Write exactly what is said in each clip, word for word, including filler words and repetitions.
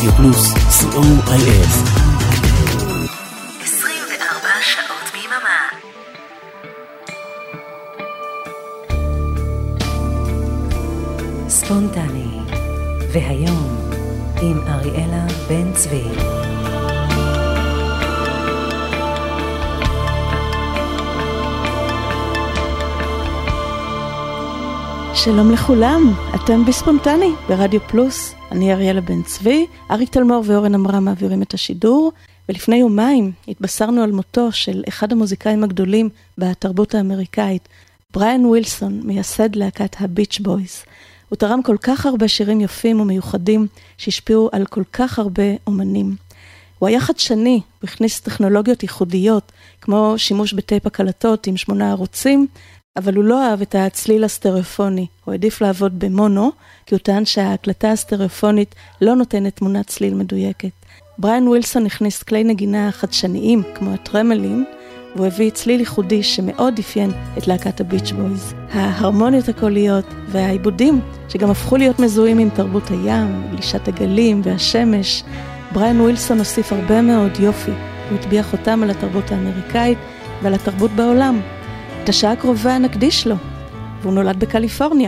רדיו פלוס, סי או איי אס. עשרים וארבע שעות ביממה. ספונטני. והיום עם אריאלה בן צבי. שלום לכולם, אתם בספונטני ברדיו פלוס. אני אריאלה בן צבי, אריק תלמור ואורן אמרה מעבירים את השידור, ולפני יומיים התבשרנו על מותו של אחד המוזיקאים הגדולים בתרבות האמריקאית, בריאן ווילסון, מייסד להקת הביץ' בויז. הוא תרם כל כך הרבה שירים יפים ומיוחדים שהשפיעו על כל כך הרבה אומנים. הוא היה חדשני, הוא הכניס טכנולוגיות ייחודיות, כמו שימוש בטייפ הקלטות עם שמונה ערוצים, אבל הוא לא אהב את הצליל הסטריאופוני. הוא העדיף לעבוד במונו, כי הוא טען שההקלטה הסטריאופונית לא נותנת תמונת צליל מדויקת. בריאן ווילסון הכניס כלי נגינה חדשניים, כמו הטרמלין, והוא הביא צליל ייחודי שמאוד אפיין את להקת הביץ' בויז. ההרמוניות הקוליות והעיבודים, שגם הפכו להיות מזוהים עם תרבות הים, גלישת הגלים והשמש. בריאן ווילסון הוסיף הרבה מאוד יופי. הוא הטביע חותם על התרבות האמריקאית ועל התרבות בעולם. את השעה הקרובה נקדיש לו, והוא נולד בקליפורניה.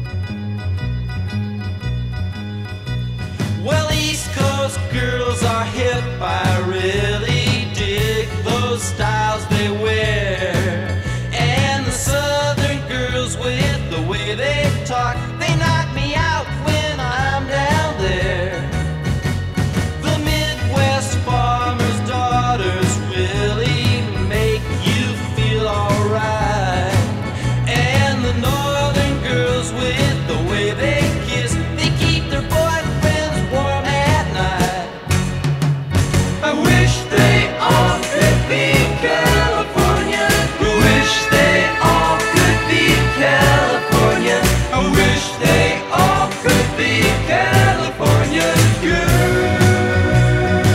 Well, East Coast girls are hip, I really dig those styles they wear. And the Southern girls with the way they talk, they knock me out when I'm down there. The Midwest farmers' daughters really make you feel alright. And the Northern girls with the way they kiss, they keep their boyfriends warm at night. I wish they all could be California. I wish they all could be California. I wish they all could be California girls.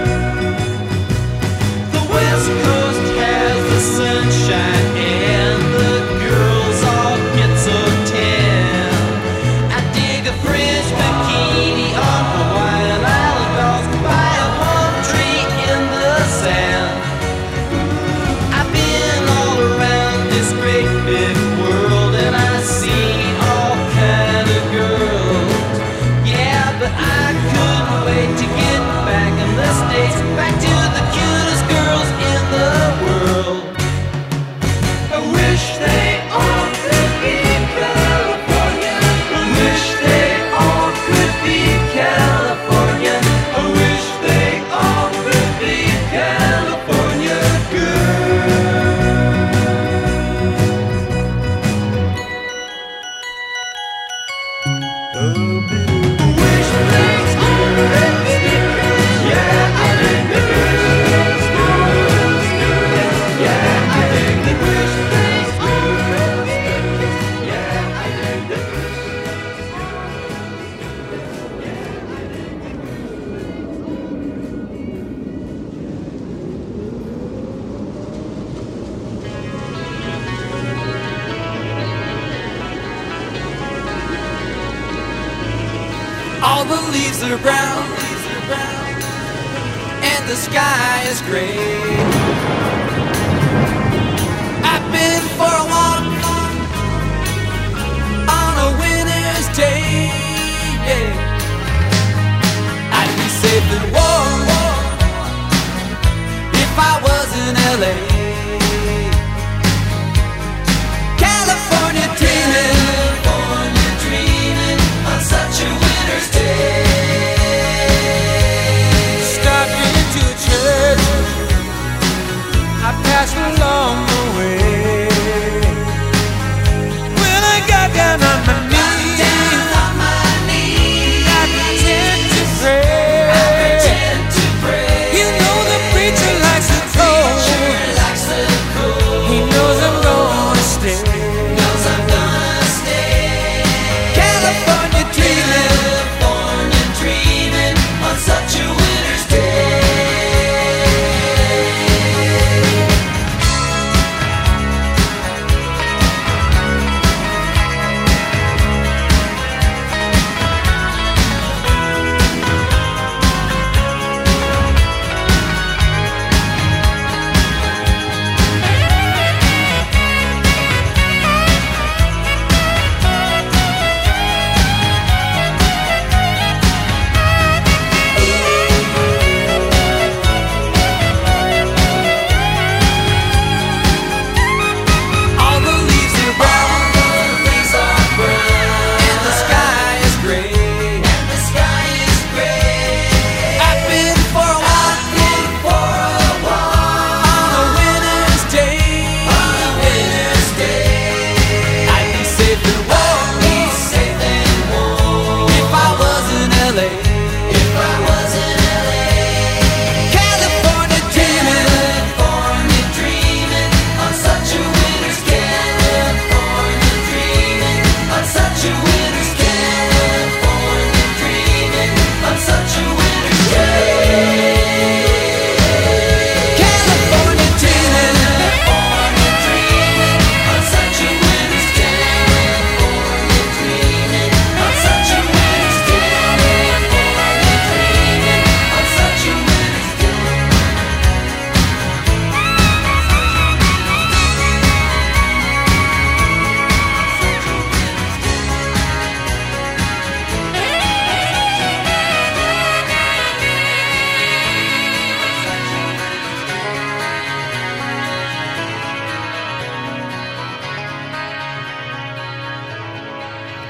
The West Coast has the sunshine and the girls all get so tan. I dig a French bikini on Hawaiian Island by a palm tree in the sand. I've been all around this great big world and I've seen all kind of girls. Yeah, but I couldn't wait to get back in the States, back to the cutest girls in the world. I wish they all could be California. I wish they all could be California. I wish they all could be California girls. I wish they all could be, yeah, I think the girls, girls, girls, yeah, I think the wish they all could be, yeah, I think the all the leaves are brown, and the sky is gray. I've been for a walk on a winter's day. I'd be safe and warm if I was in L A. California dreaming, California dreaming on such a winter's day. Stop into church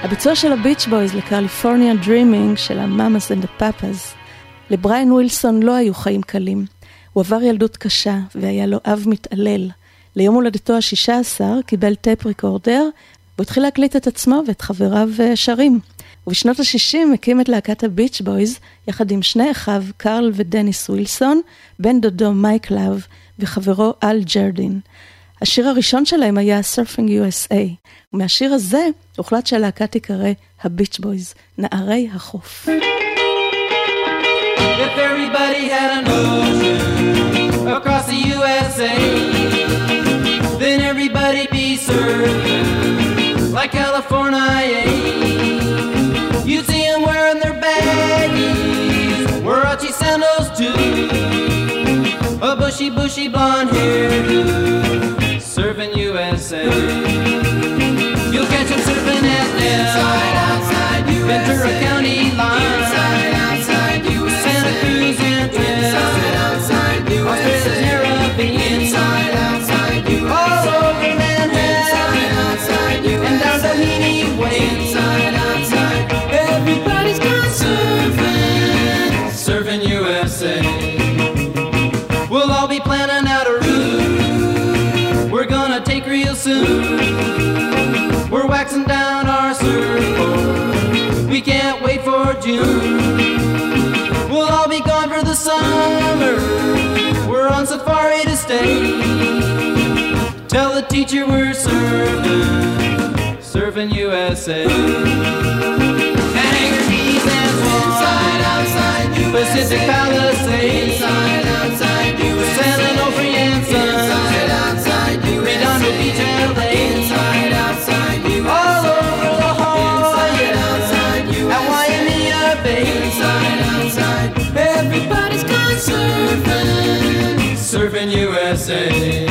הביצוע של הביץ' בויז לקליפורניה דרימינג של המאמאס אנד הפאפאז. לבריין ווילסון לא היו חיים קלים. הוא עבר ילדות קשה והיה לו אב מתעלל. ליום הולדתו ה-שישה עשר קיבל טייפ ריקורדר והוא התחיל להקליט את עצמו ואת חבריו שרים. ובשנות ה-שישים הקים את להקת הביץ' בויז יחד עם שני אחיו קרל ודניס ווילסון, בן דודו מייק לאב וחברו אל ג'רדין. השיר הראשון שלהם היה Surfing יו אס איי, ומהשיר הזה הוחלט שהלהקה תיקרא הביץ' בויז, נערי החוף. If everybody had an ocean across the U S A, then everybody'd be surfing like California. You'd see them wearing their baggies, Warachi sandals too, a bushy, bushy blonde hairdo, surfing U S A. You'll catch them surfing at Inside, outside U S A. Ventura County line. Inside, outside U S A. Santa Cruz and Inside, outside U S A. Australia's Caribbean. Inside, outside U S A. All over Manhattan. Inside, outside U S A. And down Doheny Way. Inside, outside. Everybody's gone surfing. Surfing U S A. We'll all be planning out a route we're gonna take real soon. We're waxing down our surfboard. We can't wait for June. We'll all be gone for the summer. We're on safari to stay. Tell the teacher we're surfing, surfing U S A. Hangar Keys and Swan. Inside, outside U S A. Pacific Palisades. Inside, outside U S A. San Onofre and Sun. Inside, outside U S A. Redondo Beach, L A. Inside, outside U S A. All over La Jolla. Inside, outside U S A. At Waimea Bay. Inside, outside. Everybody's gone surfing, surfing U S A.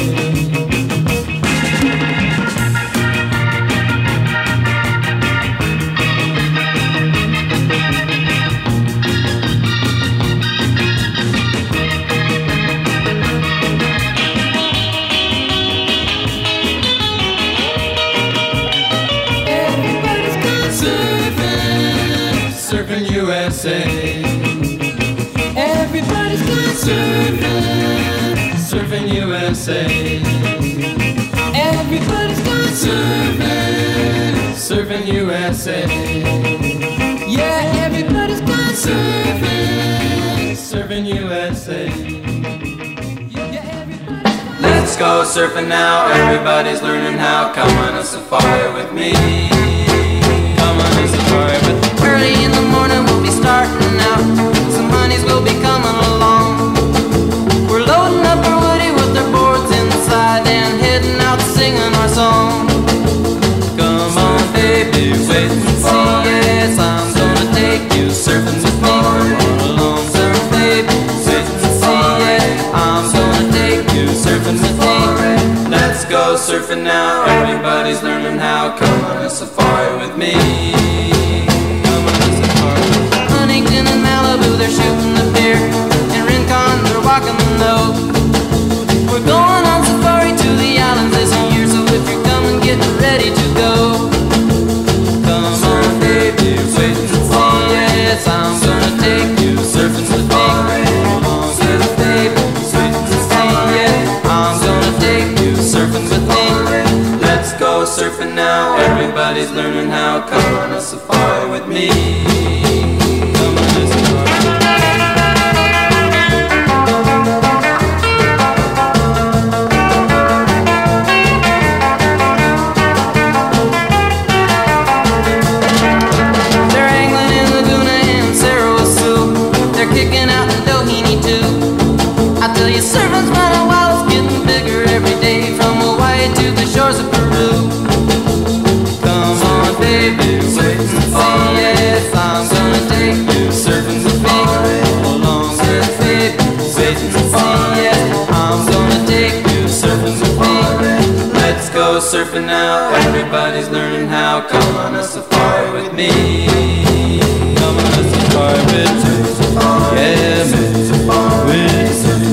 Surfing U S A. Everybody's gone surfing, surfing U S A. Everybody's gone surfing, surfing U S A. Yeah, everybody's gone surfing, surfing U S A. Let's go surfing now, everybody's learning how. Come on a safari with me. Come on a safari with me. Early in the morning we'll be starting out. Some honeys will be coming along. We're loading up our woody with our boards inside and heading out singing our song. Come on baby, wait and see. Yes, I'm gonna take you surfing with me. Come on along, surf baby, wait and see. Yeah, I'm gonna take you surfing with me. Let's go surfing now, everybody's learning how. Come on a safari with me. Huntington and Malibu, they're shooting the pier. In Rincon, they're walking the nose. We're going on safari to the islands this year, so if you're coming, get ready to go. Come on, baby, wait and see. Yes, I'm gonna take you surfing with me. Come on, little baby, wait and see. Yeah, I'm gonna take you surfing with me. Let's go surfing now, everybody's learning how. Come on a safari with me. Surfing's running wild, it's getting bigger every day, from Hawaii to the shores of Peru. Come on, baby, wait and see. Yes, I'm gonna take you surfing with me. Along with baby, wait and see. Yes, I'm gonna take you surfing with me. Let's go surfing now, everybody's learning how. Come on a safari with me. Come on a safari with me. Yeah, with me.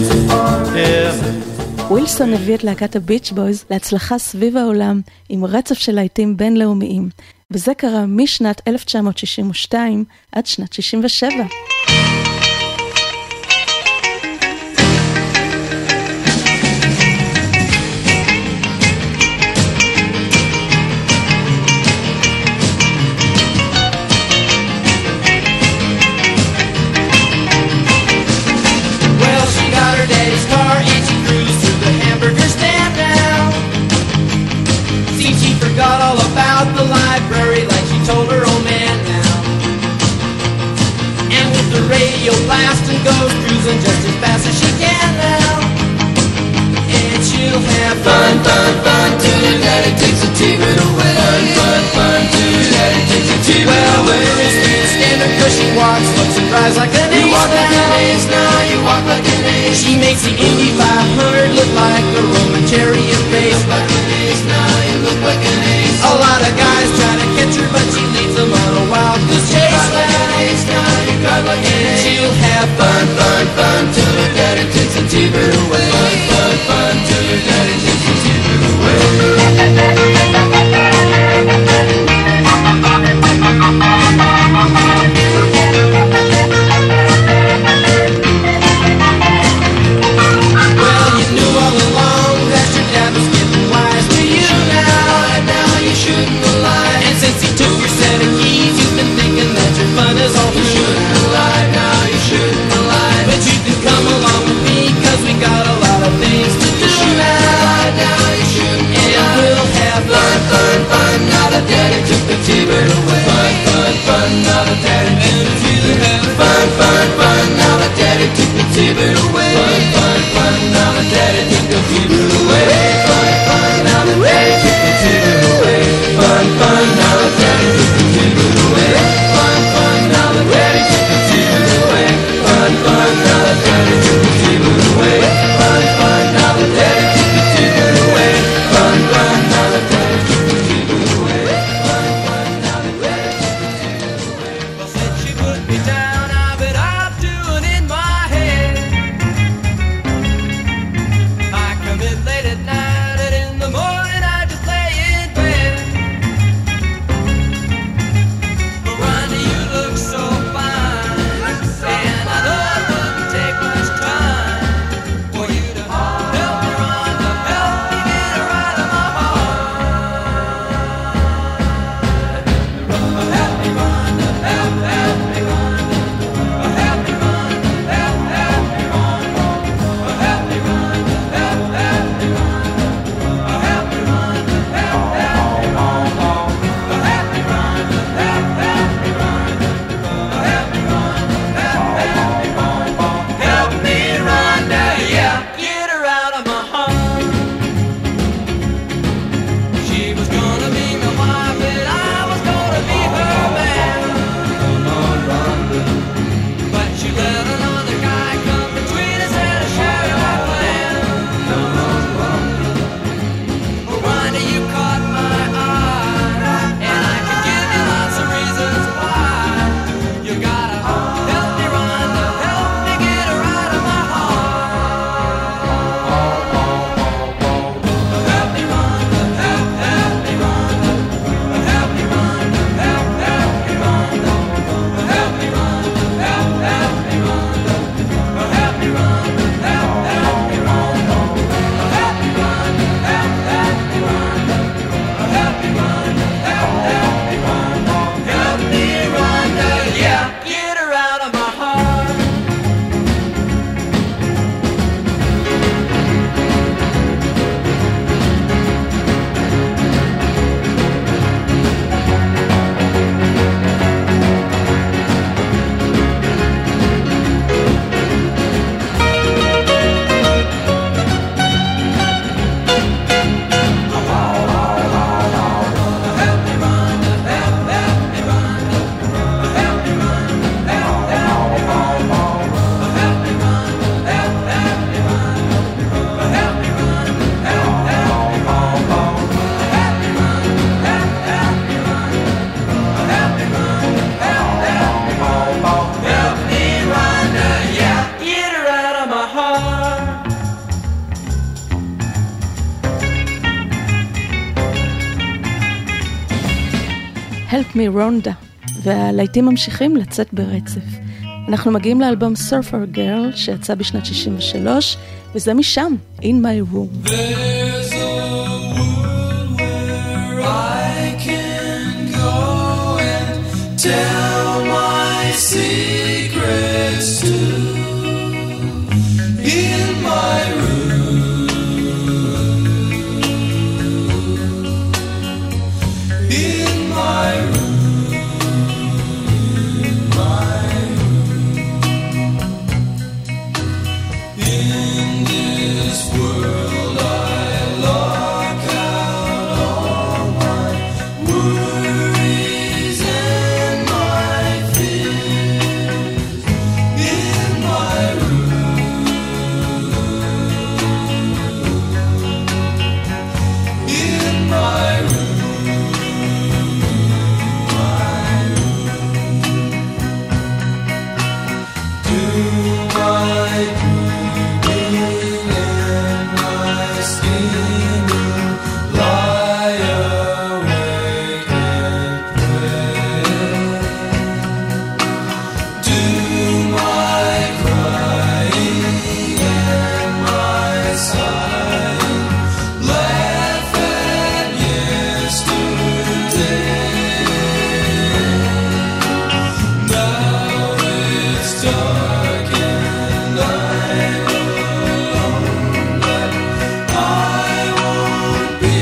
ווילסון הביא את להקת הביץ' בויז להצלחה סביב העולם עם רצף של להיטים בינלאומיים, וזה קרה משנת אלף תשע מאות שישים ושתיים עד שנת שישים ושבע. Forgot all about the library like she told her old man now. And with the radio blasting goes cruising just as fast as she can now. And she'll have fun, fun, fun till her daddy takes the T V away. Fun, fun, fun till her daddy takes the T V well, away. Well, the girls can't stand her 'cause she walks, looks and cries like an ace. You walk like an ace now, you walk like an ace. She makes the Indy five hundred look like a Roman chariot race. Look like an ace now, you look like an ace. A lot of guys try to catch her, but she leads them on a wild goose chase. You like an ace now, you drive like an ace. She'll have fun, fun, fun till her daddy takes the T V away. Fun, fun, fun till her daddy takes the T V away. Well, you knew all along that your dad was getting wise to you now. And now you shouldn't have lied. And since he took your set of keys, you've been thinking that your fun is all through. You shouldn't have lied, now you shouldn't have lied. But you can come along with me, 'cause we got a lot of things to do now. Now you shouldn't have lied. And we'll have fun, fun, fun, now that daddy took the T V away. Fun, fun, fun, now that daddy took the T V away. Fun, fun, fun, now that daddy took the T V away. Fun, fun, fun, now that daddy took the T V away. Fun, fun, now that daddy took the T V away. Fun, fun, now that daddy took the T V away. Fun, fun, now that daddy took the T V away. Fun, fun, now that daddy took the T V away. Fun, fun, now that daddy took the T V away. Fun, fun, now that daddy took the T V away. Fun, fun, now that daddy took the T V away. Well, said she put me down, I bet I'll Help Me רונדה, והלהיטים ממשיכים לצאת ברצף. אנחנו מגיעים לאלבום Surfer Girl שיצא בשנת שישים ושלוש, וזה משם, In My Room. There's a world where I can go and tell my secrets to. In my room, in my room, in my room. In this world I lock out all my worries and my fears. In my room, in my room, my room. Do my breathing and my scheming, lie awake and pray. Do my crying and my sighing, laugh at yesterday. Now it's dark and I'm alone, but I won't be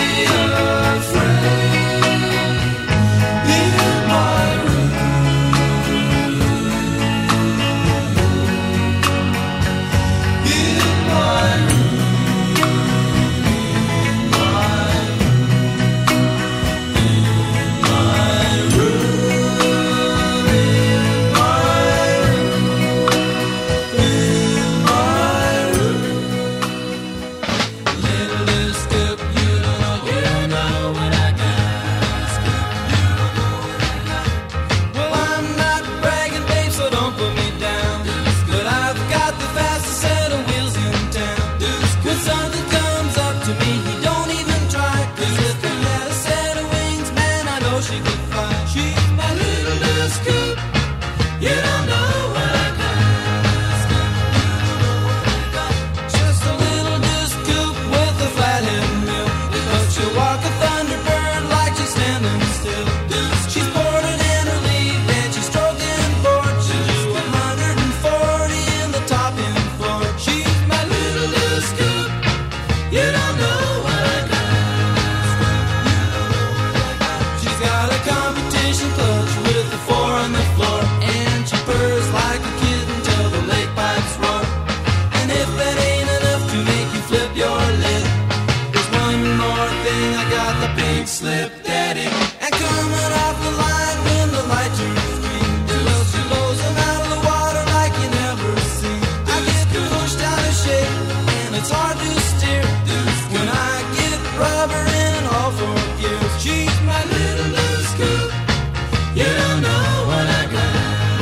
afraid. In my room, in my room, in my Little scoop, you don't know, you don't know what I got. Well, I'm not bragging, babe, so don't put me down. But I've got the fastest set of wheels in town. When something comes up to me, he don't even try. 'Cause if he had a set of wings, man, I know she could fly. She's my little scoop, you don't know what I got. Just a little disc coupe with a flathead mill, but she'll walk a thunderbird like she's standing still. She's boarded in her lead and she's stroking board. She'll do one hundred forty in the top end floor. She's my little disc coupe, you don't know what I got. She's got a competition clutch with a four on the floor, and she purrs like a kitten till the lake pipes roar. And if that ain't enough to make you flip your lid, there's one more thing, I got the pink slip daddy. And coming off the line when the light turns green, well, she blows them out of the water like you never seen. I get pushed out of shape and it's hard to steer when I get rubber in all four gears. She's my little scoop, you don't know what I got.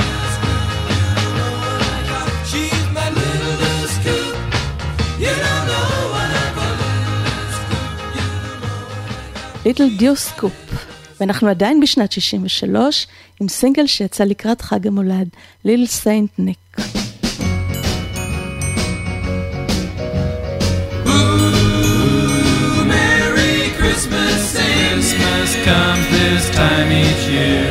She's my little scoop, you don't know what I got. ליטל דיוסקופ, ואנחנו עדיין בשנת שישים ושלוש עם סינגל שיצא לקראת חג המולד, ליל סיינט ניק. Merry Christmas, Christmas comes this time each year.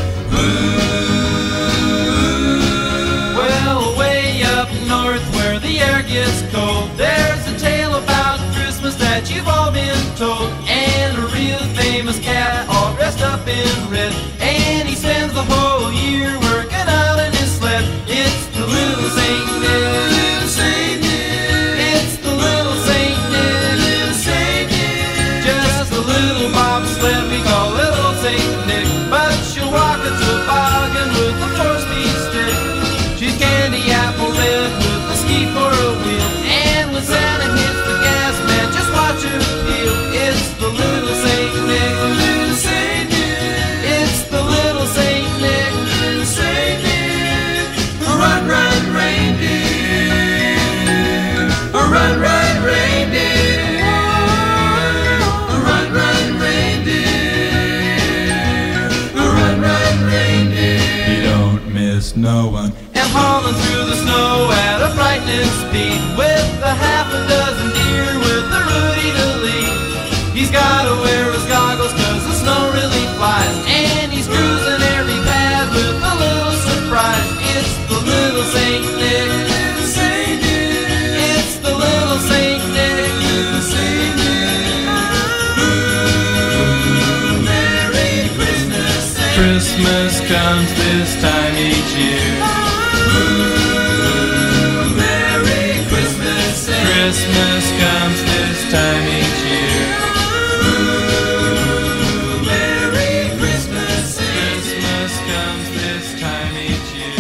Well, way up north where the air gets cold, there's a tale about Christmas that you've all been told. And a real famous cat all dressed up in red, and he spends the whole year working out in his sled. It's the little Saint Nick, little Saint Nick. It's the little Saint Nick, little Saint Nick. Just a little bobsled we call little Saint Nick, but she'll walk a toboggan with a four-speed stick. She's candy apple red with a ski for a wheel, and when Santa hits the gas, man, just watch her feel. It's the little Saint Nick, little Saint Nick. It's the trust no one. And hauling through the snow at a frightening speed, with a half a dozen deer with a Rudy to lead. He's gotta wear his goggles cause the snow really flies, and he's cruising every path with a little surprise. It's the little Saint Nick, little Saint Nick. It's the little Saint Nick, little Saint Nick. Ooh, Merry Christmas, Saint Christmas comes this time each year. Ooh, Merry Christmas, Saint Christmas comes this time each year. Ooh, Merry Christmas, Saint Christmas comes this time each year.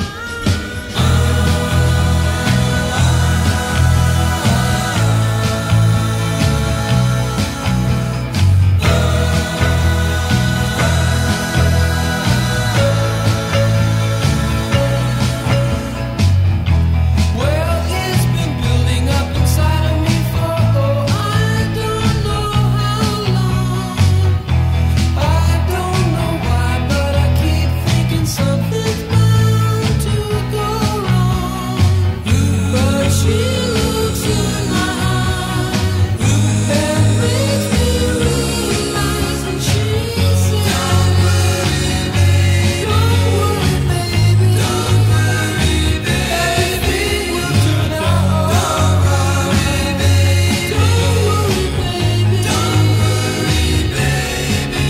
Well, it's been building up inside of me for, oh, I don't know how long. I don't know why, but I keep thinking something's bound to go wrong. But she looks in my eyes and makes me realize, and she says, don't worry, baby, don't worry, baby, don't worry, baby, everything will turn out all right, baby, don't worry, baby, don't worry, baby.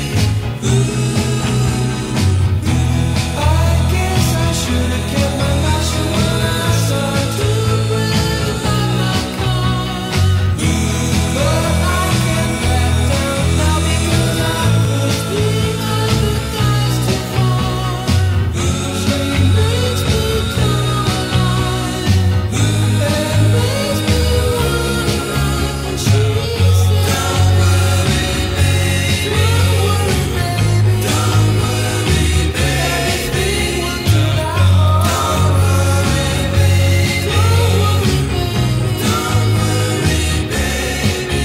I guess I should have kept my mouth shut when I started to brag about my car, but I can't back down now because I pushed the other guys too far. She makes me come alive and makes me run around when she says, don't worry, baby, don't worry, baby, don't worry, baby, everything will turn out all right, baby, don't worry, baby, don't worry, baby.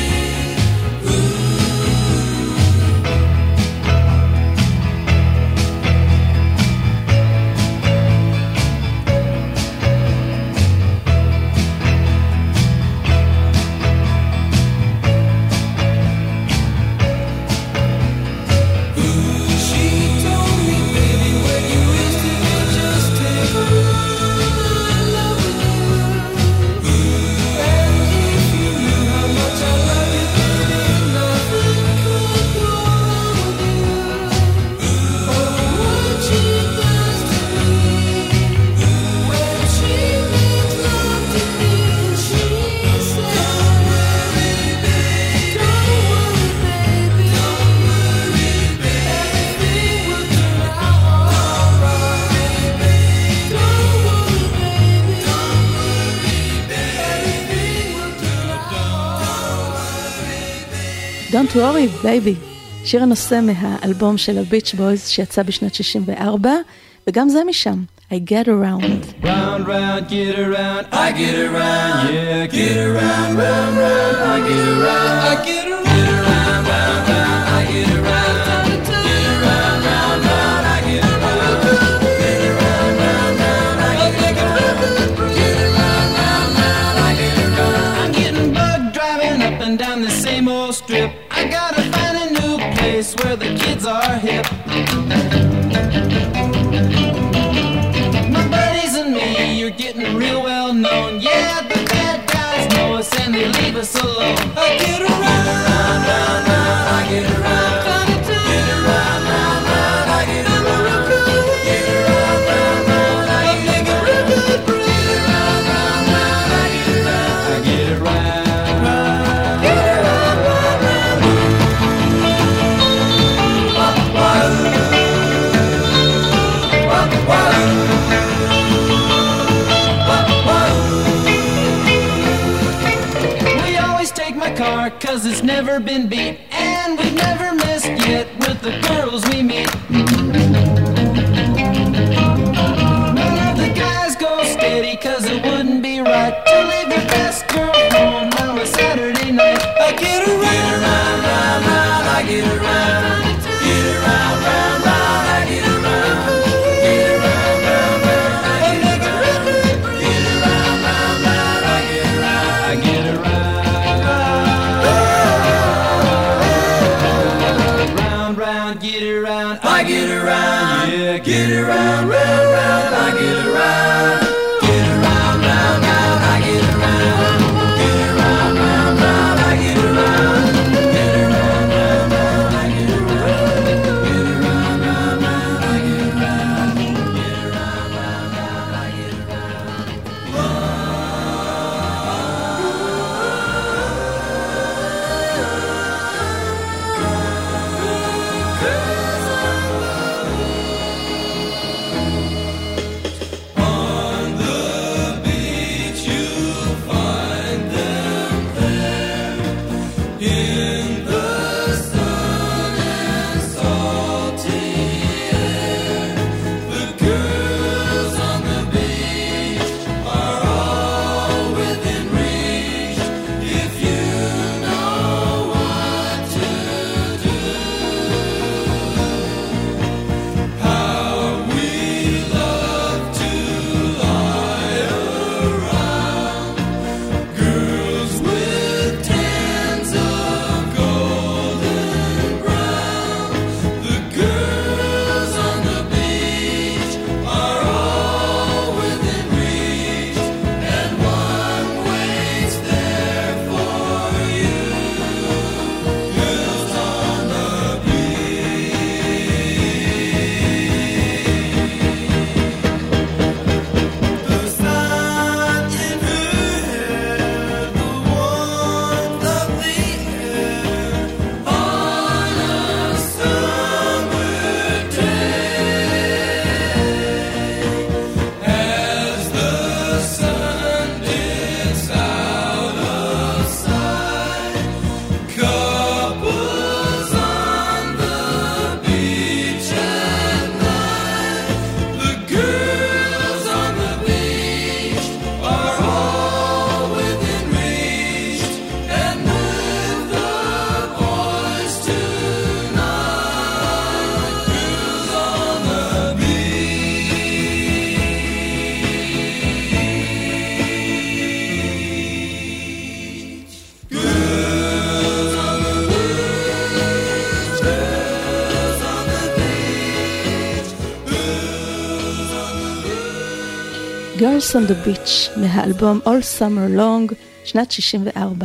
She told me, baby, when you wish to me, just take a run. I love you. And if you knew how much I love you, baby, nothing could go wrong with you. Oh, what she does to me when she makes love to me, and she says, don't worry, baby, don't worry, baby, don't worry, baby, everything will turn out all right, baby, don't worry, baby, don't worry, baby, everything will turn out all right. Don't worry, baby. שיר הנושא מהאלבום של הביץ' בויז שיצא בשנת שישים וארבע, וגם זה משם, I Get Around. Round, round, get around, I get around, yeah, get around, round, round, I get around, I get around, round, round, I get around, get around, round, round, I get around, get around, round, round, I get around, get around, round, round, I get around. I'm getting bugged driving up and down the same old strip. I gotta find a new place where the kids are hip. My buddies and me, you're getting real well known. Yeah, the bad guys know us and they leave us alone. I get around, Round, round, round, I get around, time to time. get around, round, round, I get around, get around, round, round, I I'm get making real good bread. around, round, round, I get around, I get around, get around, round, round. We always take my car cause it's never been beat, and we've never missed yet with the girls we meet. None of the guys go steady cause it wouldn't be right to leave your best girl home on a Saturday night. I get around, Round, round, round, I get around, get around, round, round, I get around, get around, around, get around, I get around, yeah, get around, round, round, I get around, get around, round, round, I get around, get around, round, round, I get around, get around, round, round, I get around, get around, round, round, I get around, get around, round, round, I get around. Girls on the Beach, מהאלבום All Summer Long, שנת שישים וארבע.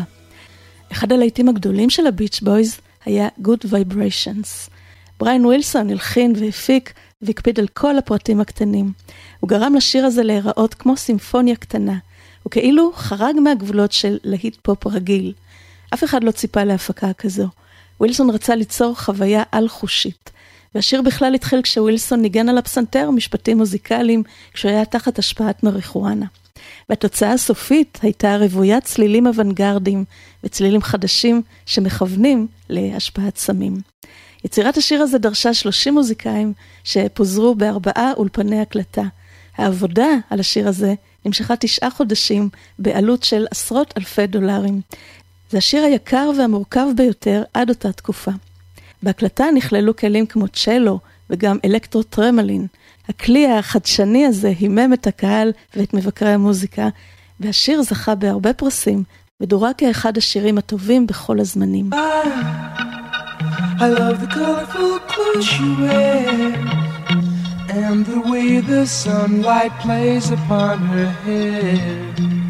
אחד הלהיטים הגדולים של הביץ' בויז היה Good Vibrations. בריין ווילסון הלחין והפיק והקפיד על כל הפרטים הקטנים. הוא גרם לשיר הזה להיראות כמו סימפוניה קטנה. הוא כאילו חרג מהגבולות של להיט פופ רגיל. אף אחד לא ציפה להפקה כזו. ווילסון רצה ליצור חוויה על-חושית. והשיר בכלל התחיל כשווילסון ניגן על הפסנתר משפטים מוזיקליים כשהוא היה תחת השפעת מריחואנה. והתוצאה הסופית הייתה רוויית צלילים אוונגרדים וצלילים חדשים שמכוונים להשפעת סמים. יצירת השיר הזה דרשה שלושים מוזיקאים שפוזרו בארבעה אולפני הקלטה. העבודה על השיר הזה נמשכה תשעה חודשים בעלות של עשרות אלפי דולרים. זה השיר היקר והמורכב ביותר עד אותה תקופה. בהקלטה נכללו כלים כמו צ'לו וגם אלקטרו-טרמלין. הכלי החדשני הזה הימם את הקהל ואת מבקרי המוזיקה, והשיר זכה בהרבה פרסים, ודורג כאחד השירים הטובים בכל הזמנים. I love the colorful clothes she wears and the way the sunlight plays upon her hair.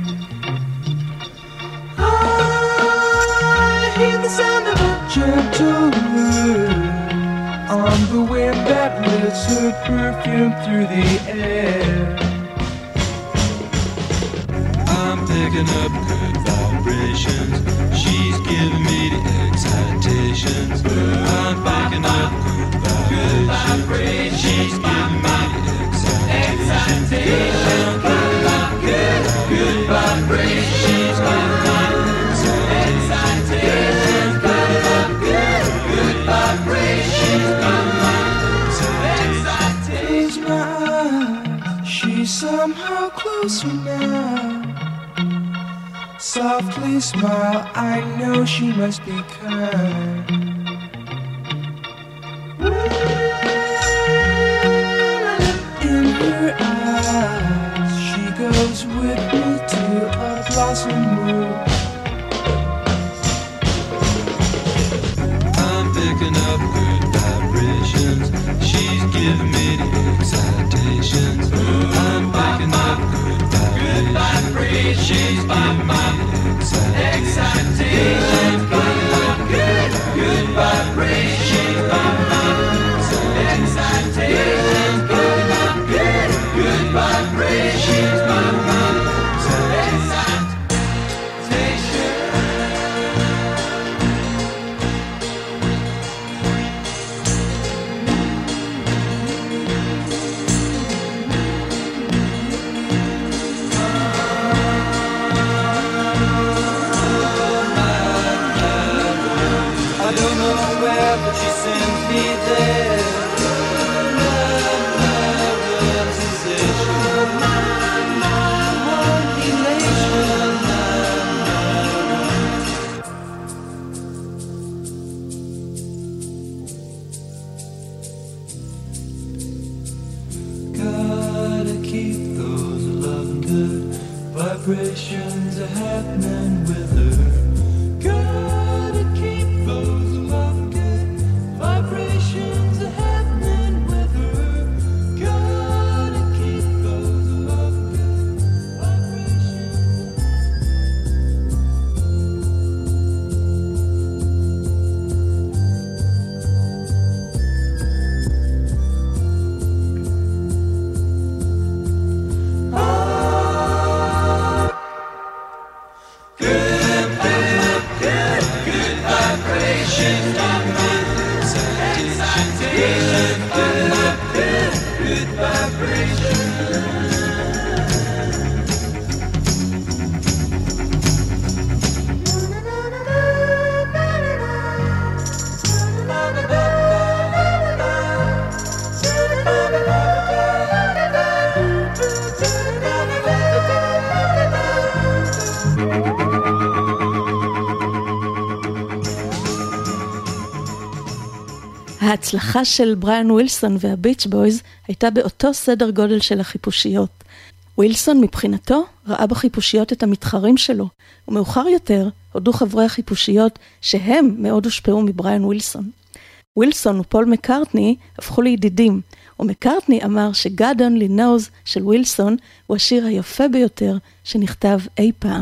I hear the sound of a gentle wind on the wind that lifts her perfume through the air. I'm picking up good vibrations. She's giving me the excitations. I'm picking up good vibrations. She's giving me the excitations. Good, good, good vibrations. She's giving me the excitations. Good, good, good vibrations. She's giving me the excitations. Close my eyes, she's somehow closer now. Softly smile, I know she must be kind. In her eyes, she goes with me to a blossom room. I'm picking up good vibrations. Vibrations are happening with her. Gotta keep those love good. Vibrations are happening with her. Gotta keep those love good. Vibrations. ההצלחה של בריאן ווילסון והביץ' בויז הייתה באותו סדר גודל של החיפושיות. ווילסון מבחינתו ראה בחיפושיות את המתחרים שלו, ומאוחר יותר הודו חברי החיפושיות שהם מאוד הושפעו מבריאן ווילסון. ווילסון ופול מקארטני הפכו לידידים, ומקארטני אמר ש-God Only Knows של ווילסון הוא השיר היפה ביותר שנכתב אי פעם.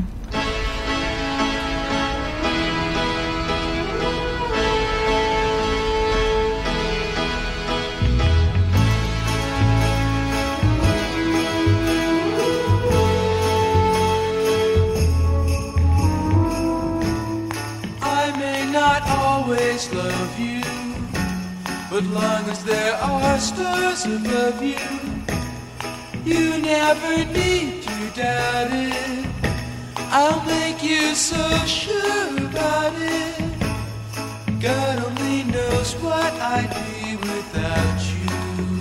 Love you, but long as there are stars above you, you never need to doubt it. I'll make you so sure about it. God only knows what I'd be without you.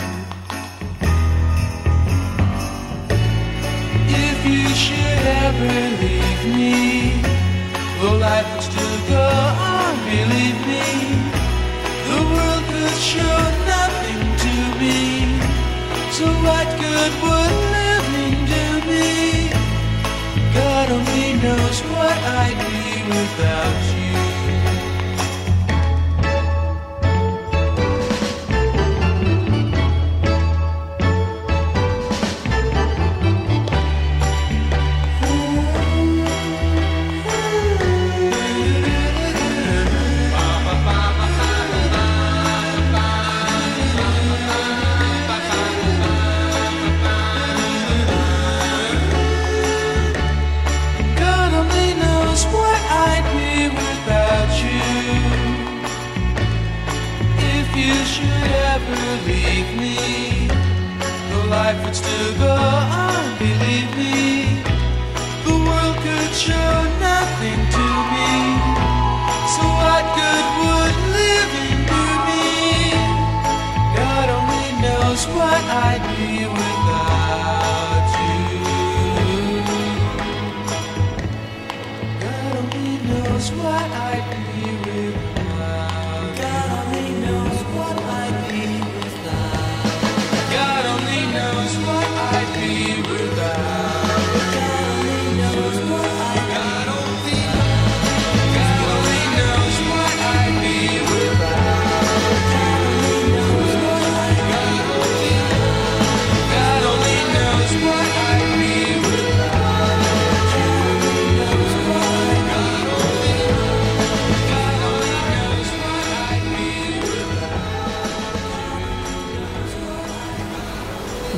If you should ever leave me, well, life would still go on, believe me. The world could show nothing to me. So what good would living do me? God only knows what I'd be without you. Leave me, the life would still go on, believe me. The world could show nothing to me. So what good would living do me? God only knows what I'd be without you. God only knows what I'd be without. God only knows what I'd be. God only knows what I'd be without. God only knows what I'd be. God only, God only knows what I'd be without.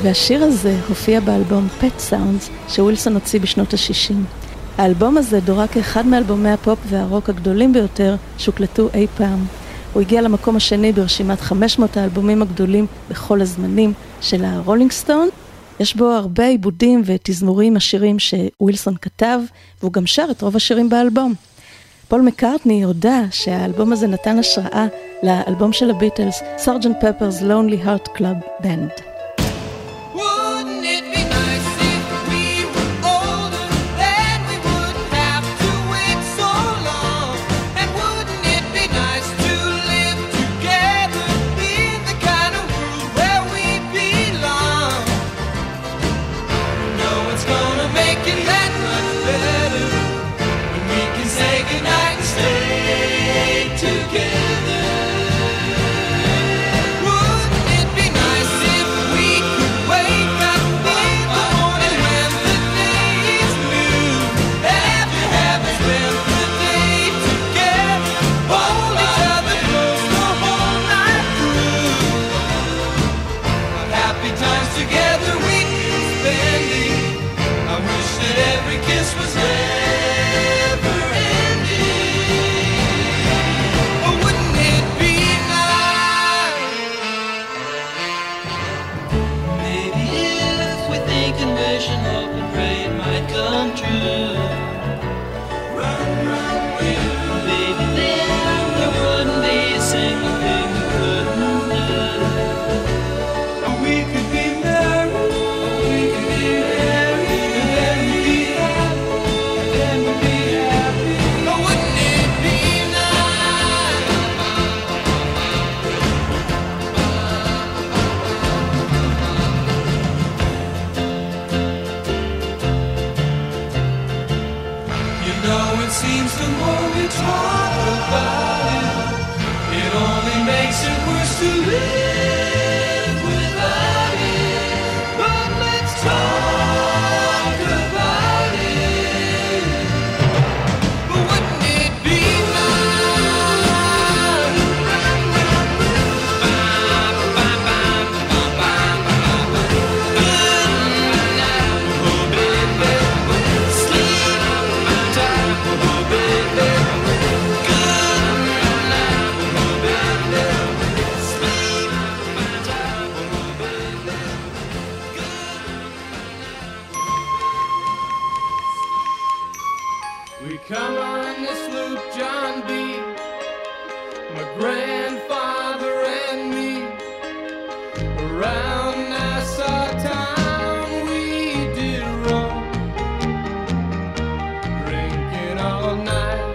והשיר הזה הופיע באלבום Pet Sounds שווילסון הוציא בשנות ה-שישים. האלבום הזה דורג כאחד מאלבומי הפופ והרוק הגדולים ביותר שהוקלטו אי פעם. הוא הגיע למקום השני ברשימת חמש מאות האלבומים הגדולים בכל הזמנים של הרולינג סטון. יש בו הרבה עיבודים ותזמורים עשירים שווילסון כתב, והוא גם שר את רוב השירים באלבום. פול מקארטני הודה שהאלבום הזה נתן השראה לאלבום של הביטלס, סרג'נט פפרס Lonely Heart Club Band. Wouldn't it be nice if we were older, then we wouldn't have to wait so long? And wouldn't it be nice to live together in the kind of world where we belong? No one's gonna make it that much better when we can say goodnight and stay together. Wouldn't it be nice if we could wake up in the morning when the day is new, and after having spent the day together, hold each other close the whole night through? What happy times together we'd be spending. I wish that every kiss was never ending. Oh, wouldn't it be nice? Maybe if we think and wish and hope and pray it might come true. Run, run, will. Baby, then there wouldn't be a single thing we couldn't do. Oh, we could be married. Oh, we could be married. And then we'd be happy. And then we'd be happy. Oh, wouldn't it be nice? You know, it seems the more we talk about it, it only makes it worse to live without it. But let's talk about it. But wouldn't it be We come on this loop, John B., my grandfather and me. Around Nassau town we did roam, drinking all night.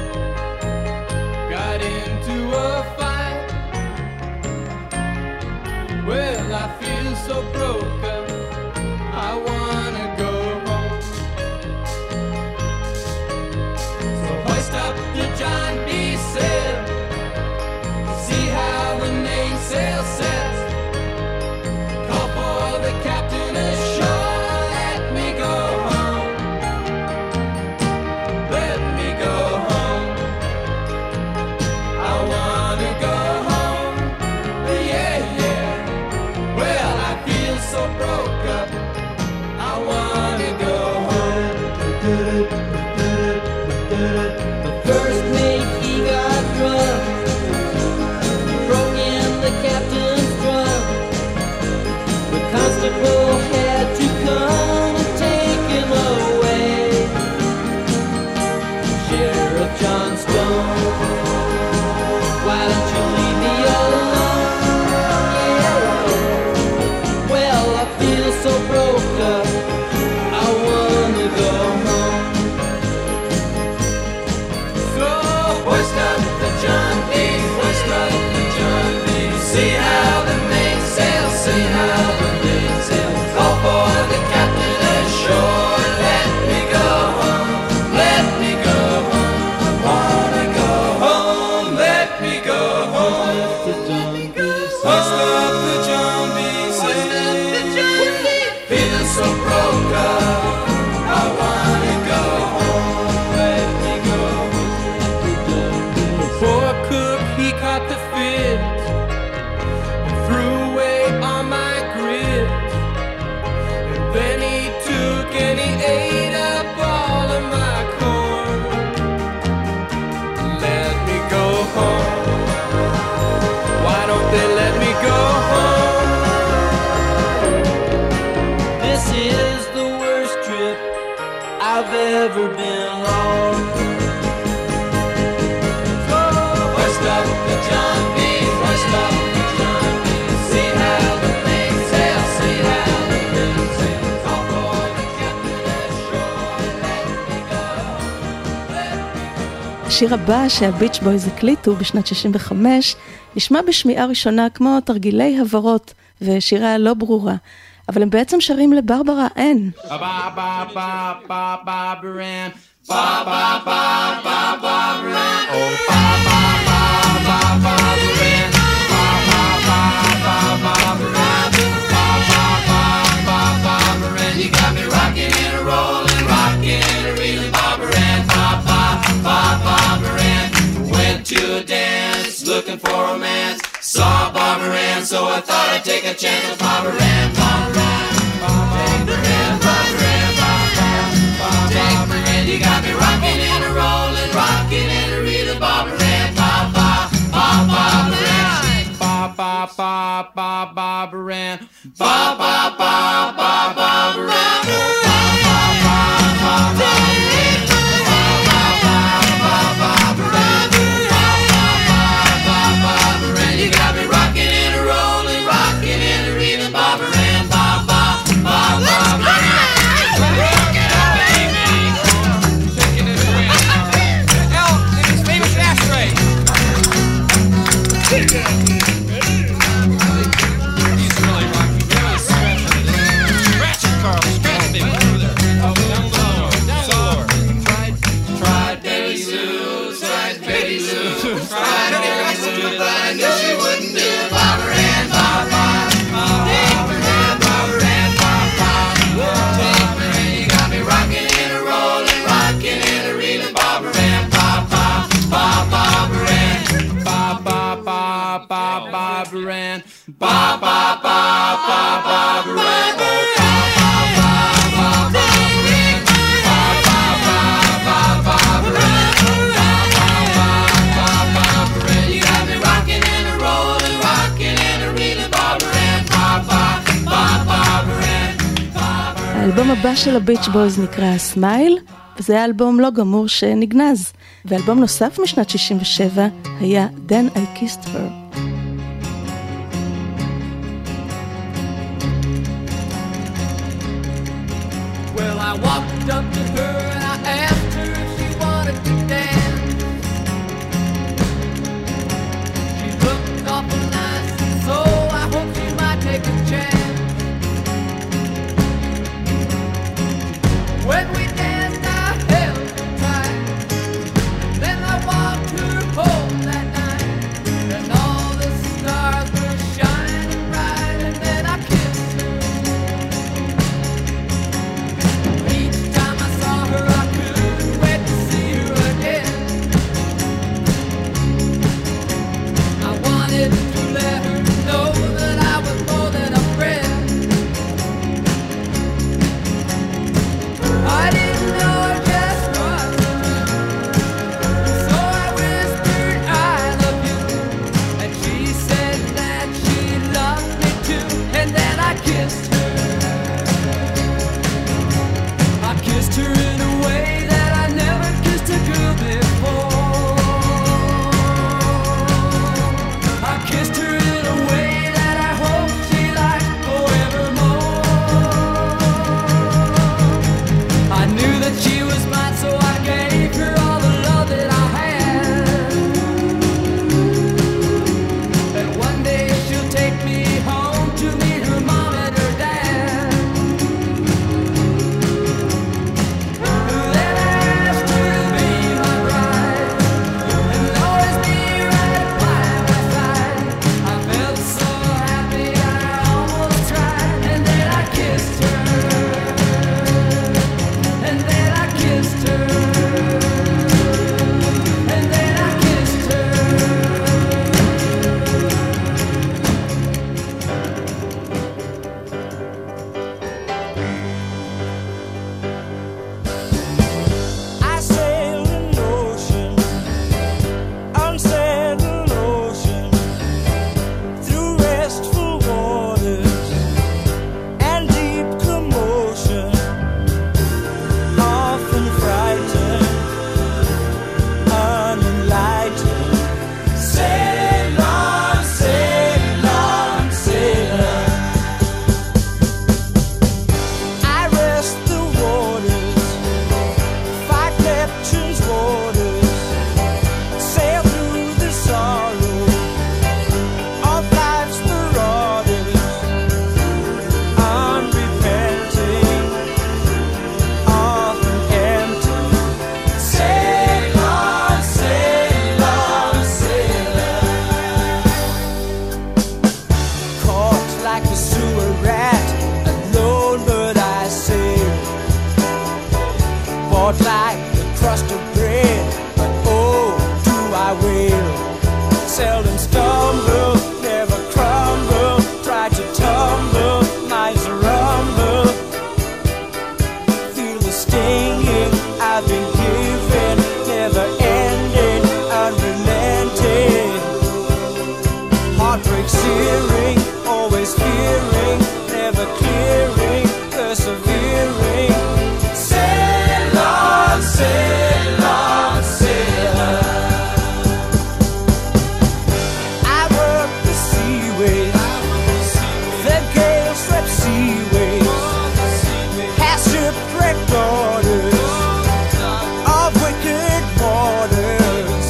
Got into a fight. Well, I feel so broken, I wanna go home. So hoist up the John B. sail, see how the mainsail sets. Call for the captain ashore, let me go home. Let me go home. I wanna go home. Yeah, yeah. Well, I feel so broke up, never been lost. West of the John B, west of the John B. See how the things sail, see how the things sail. Call for the captain ashore, let me go, let me go. השיר הבא שהביץ' בויז הקליטו בשנת שישים וחמש נשמע בשמיעה ראשונה כמו תרגילי הברות ושירה לא ברורה, אבל הם בעצם שרים לברברה אן. Ba ba ba ba Barbara Ann, ba ba ba ba Barbara Ann, oh ba ba ba ba Barbara Ann, ba ba ba ba Barbara Ann, ba ba ba ba Barbara Ann. You got me rocking and a rolling, rocking and a reeling, Barbara Ann, ba ba ba Barbara Ann. Went to a dance, looking for romance, saw Barbara Ann, so I thought I'd take a chance with Barbara Ann, Barbara Ann. You got me rocking and a rolling, rocking and a reeling, Barbara Ann, ba ba ba Barbara Ann, ba ba ba ba Barbara Ann, ba ba ba ba Barbara Ann, ba ba ba ba Barbara Ann, ba ba ba ba Barbara Ann, ba ba ba ba Barbara Ann. You got me rocking and a rolling, rocking and a reeling, Barbara Ann, ba ba ba Barbara Ann. Ba ba ba ba Barbara Ann, ba ba ba ba Barbara Ann, ba ba ba ba Barbara Ann, ba ba ba ba Barbara Ann. You got me rocking and a rolling, rocking and a reeling, Barbara Ann, ba ba ba Barbara Ann. האלבום הבא של הביץ' בויז נקרא סמייל, וזה היה אלבום לא גמור שנגנז. ואלבום נוסף משנת שישים ושבע היה Then I Kissed Her. Well, I walked up to her and I asked her if she wanted to dance. She looked awful nice, so I hope she might take a chance. When we danced, I held her tight. Then I walked her home that night, and all the stars were shining bright. And then I kissed her. Each time I saw her, I like a sewer rat, alone but I sail. Bought like the crust of bread, but oh, do I wail. Seldom stumble, never crumble, try to tumble, minds rumble. Feel the stinging I've been given, never ending, unrelenting. Heartbreak searing, always fearing, never clearing, persevering. Sail on, sail on, sail on. I work the seaways, the gale swept seaways, past shipwrecked daughters of wicked waters,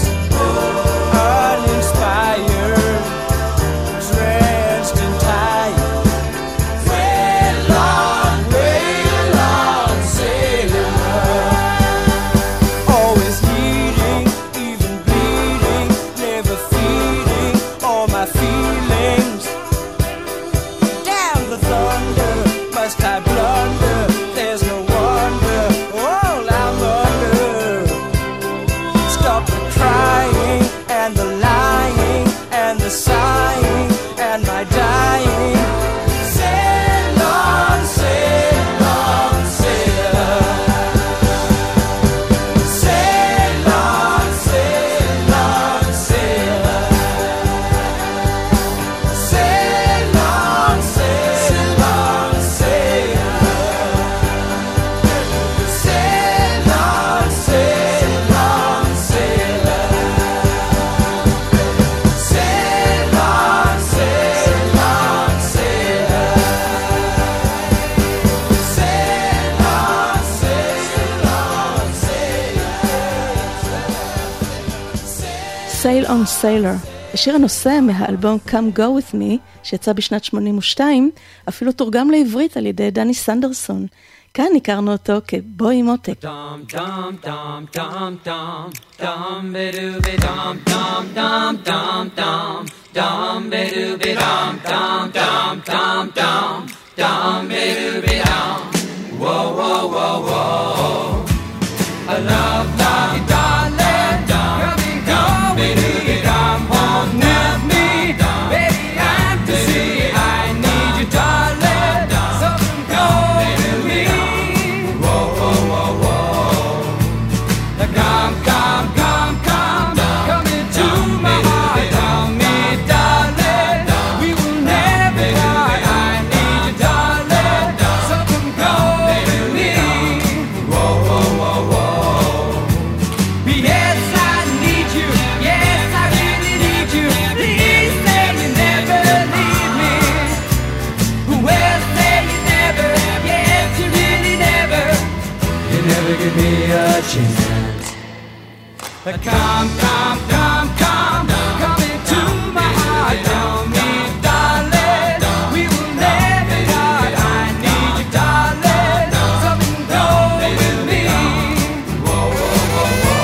uninspired, drenched and tired. Wail on, wail on, sailor. Always needing, even bleeding, never feeding all my feelings. Down the thunder, must I blunder? There's no wonder, all I'm under. Stop the crying and the lying and the sighing and my dying. Sail on, sail on, sailor. Sail on, sail on, sailor. Sail on, sail on, sailor. Sail on, sail on, sailor. Sail on, sail on, sailor. Sail on, sail on, sailor. Sail on Sailor. השיר הנושא מהאלבום Come Go With Me, שיצא בשנת שמונים ושתיים, אפילו תורגם לעברית על ידי דני סנדרסון. כאן הכרנו אותו כבוי מותק. Dum dum dum dum dum dum be do be dum dum dum dum dum dum be do be dum dum dum dum dum dum be do be dum. Whoa whoa whoa whoa. I love love you darling. Come and go with me. Come home with me. Baby I'm to see. I need you darling. So come go with me. Whoa whoa whoa whoa. Come come come come. Come into my heart. Tell me darling. We will never part. I need you darling. So come go with me. Whoa whoa whoa whoa. Yes, I need you. Yes, I really need you. Please say you never leave me. Well, say you never. Yes, you really never. You never give me a chance. Come, come, come, come, come into my heart. Tell me, darling, we will never part. I need you, darling. So come go with me. Whoa, whoa, whoa, whoa.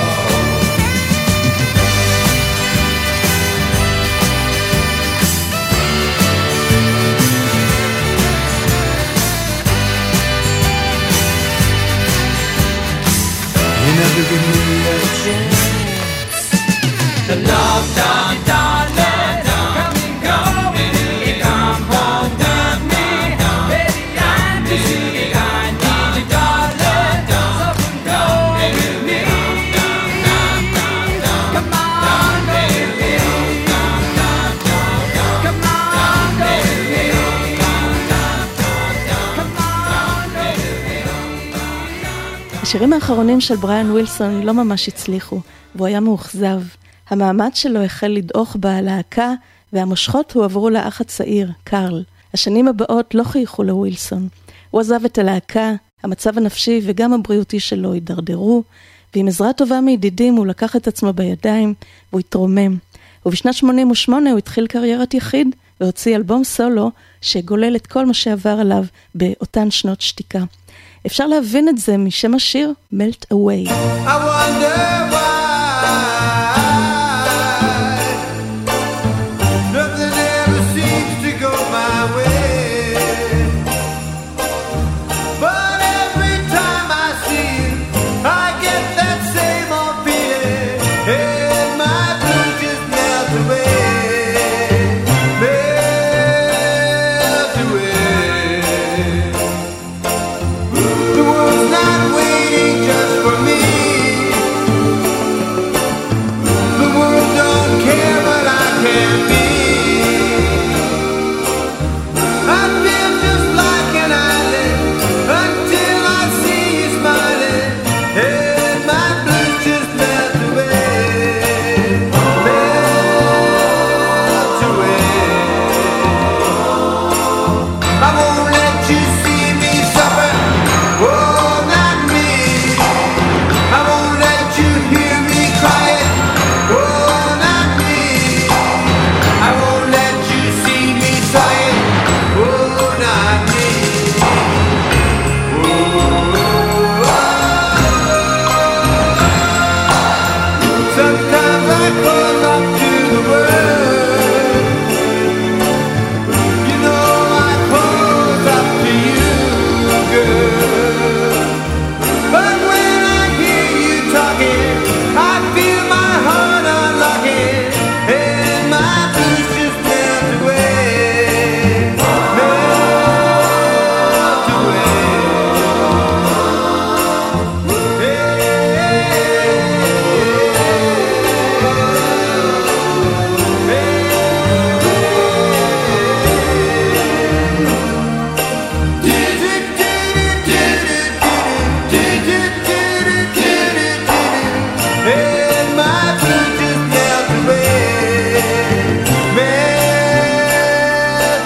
You never give me a chance. The love, done, darling, come and go with me. Come home with me, baby. I'm to see. I need you, darling. So come go with me. Come on, go with me. Come on, go with me. Come on, go with me. השירים האחרונים של בריאן ווילסון לא ממש הצליחו, והוא היה מאוכזב. המעמד שלו החל לדעוך בלהקה, והמושכות הועברו לאח הצעיר, קרל. השנים הבאות לא חייכו לווילסון. הוא עזב את הלהקה, המצב הנפשי וגם הבריאותי שלו הידרדרו, ועם עזרה טובה מידידים הוא לקח את עצמו בידיים, והוא התרומם. ובשנת שמונים ושמונה הוא התחיל קריירת יחיד, והוציא אלבום סולו שגולל את כל מה שעבר עליו באותן שנות שתיקה. אפשר להבין את זה משם השיר Melt Away. I wonder why nothing ever seems to go my way.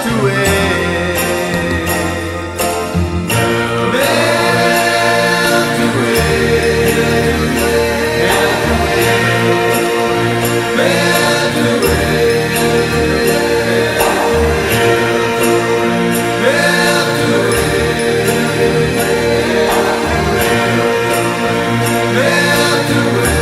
melt away. Melt away. Melt away. Melt away. Melt away. Melt away.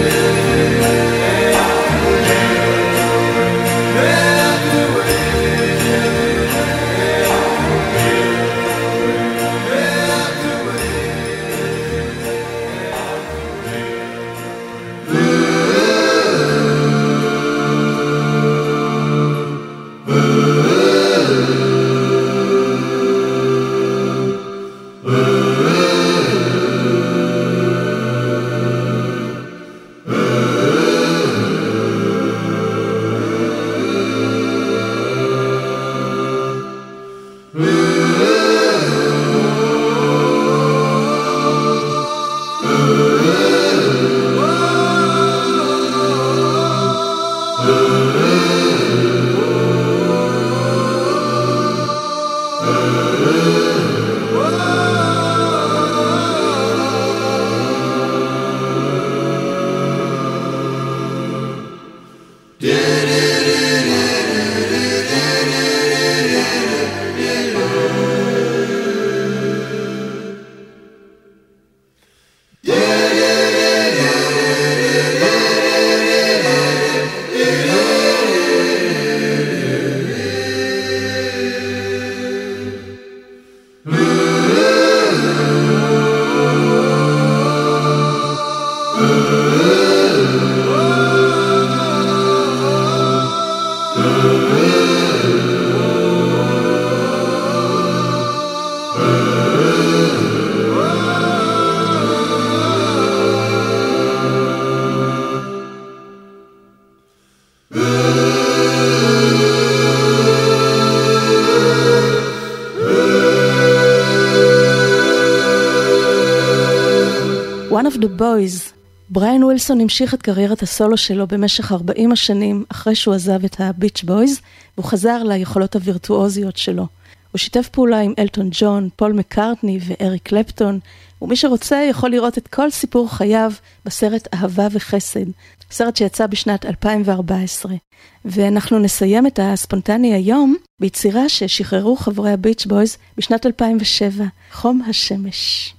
One of the Boys. בריאן ווילסון המשיך את קריירת הסולו שלו במשך ארבעים השנים אחרי שהוא עזב את הביץ' בויז, והוא חזר ליכולות הווירטואוזיות שלו. הוא שיתף פעולה עם אלטון ג'ון, פול מקארטני ואריק קלפטון, ומי שרוצה יכול לראות את כל סיפור חייו בסרט אהבה וחסד, סרט שיצא בשנת אלפיים וארבע עשרה. ואנחנו נסיים את הספונטני היום ביצירה ששחררו חברי הביץ' בויז בשנת אלפיים ושבע, חום השמש.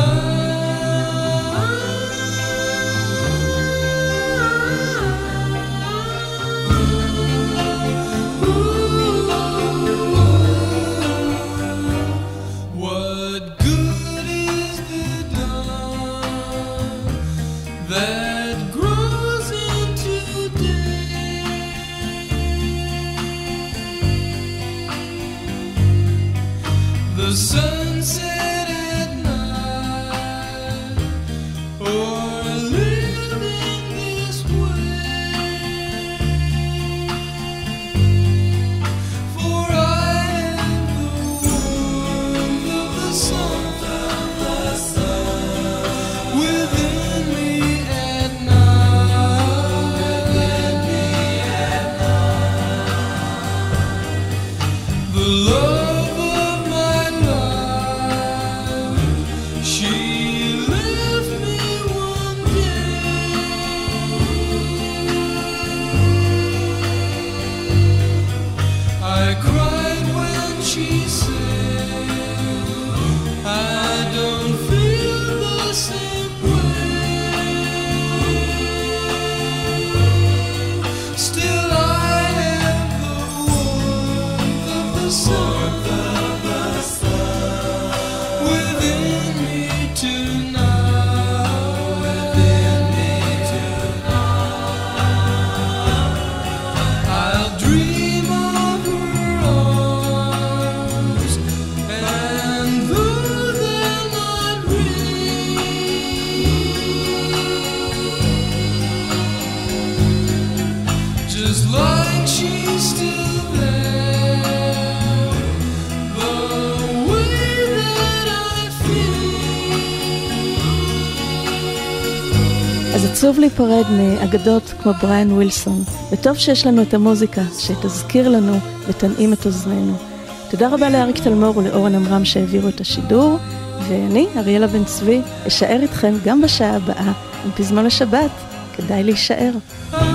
The sunset at night, or living this way, for I am the warmth of the sun, of the sun within me at night, within me at night. The love just like she's still there, עצוב להיפרד מאגדות כמו בריאן ווילסון, וטוב שיש לנו את המוזיקה שתזכיר לנו ותנעים את אוזנינו. תודה רבה לאריק תלמור ולאורן אמרם שהעבירו את השידור, ואני, אריאלה בן צבי, אשאר איתכם גם בשעה הבאה עם פזמון השבת. כדאי להישאר.